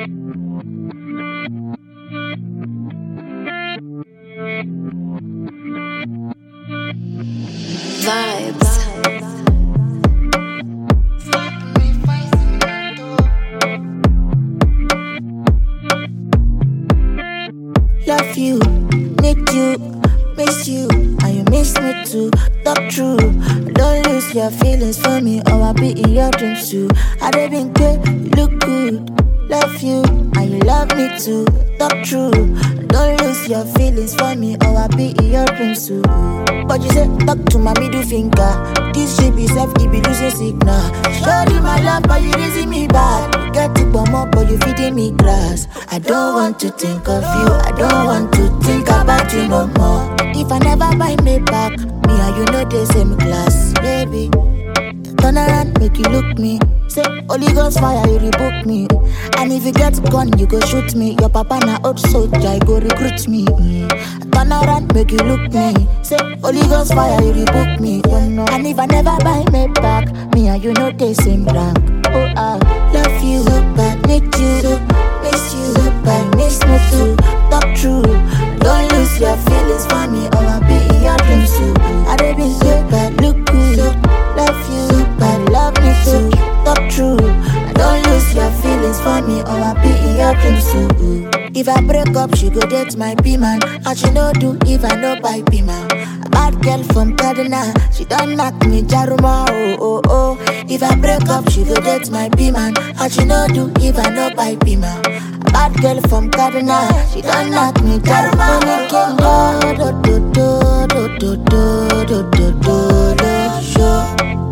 Vibes. Love you, need you, miss you, and you miss me too. Talk true, don't lose your feelings for me, or I'll be in your dreams too. I done been good, you look good. Love you, and you love me too. Talk true, don't lose your feelings for me, or I'll be in your dreams too. But you say, talk to my middle finger. This ship is self, it be losing signal. Show you my love, but you raising me back. You get it, but you feeding me grass. I don't want to think of you, I don't want to think about you no more. If I never buy me back, me and you know the same class, baby. Turn around, make you look me. Say, Holy Ghost fire, you rebook me. And if you get gun, you go shoot me. Your papa na old soldier, you go recruit me. Turn around, make you look me. Say, Holy Ghost fire, you rebook me. And if I never buy me back, me and you know the same rank. Oh, I love you, but need you, miss you, but miss me too. Talk true, don't lose your feelings for me, or I'll be in your dreams too. I done been so bad, look good. Love you, but love me too. Talk true, don't lose your feelings for me, or I'll be in your dreams too. If I break up, she go date my B-man. And she no do if I no buy B-man. A bad girl from Kaduna, she done knock me Jaruma, oh, oh, oh. If I break up, she go date my B-man. And she no do if I no buy B-man. A bad girl from Kaduna, she done knock me Jaruma, oh, oh, do, do, do, do, do, do, do, do, do, show.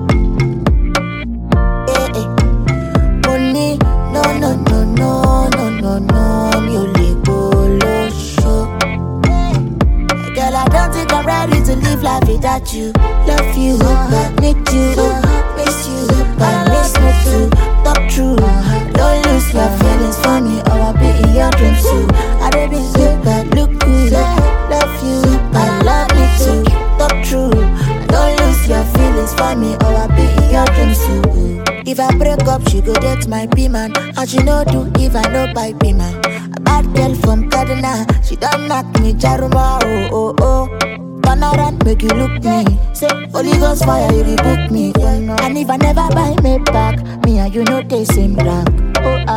Money, no, no, no, no, no, no, no, me only go show. Girl, I don't think I'm ready to live life without you. Love you, but need you, miss you, but miss me too. Talk true, don't lose your feelings for me, or I'll be in your dreams too. I done been good, but look good. Love you, but love me too. Talk true, don't lose your feelings for me, or I'll be in your dreams too. If I break up, she go date my B-man. And she no do if I no buy B-man. A bad girl from Kaduna, she done knock me Jaruma, oh, oh, oh. Turn around, make you look me. Say, Holy Ghost fire, you rebook me. And if I never buy me back, me and you know the same rank. Oh,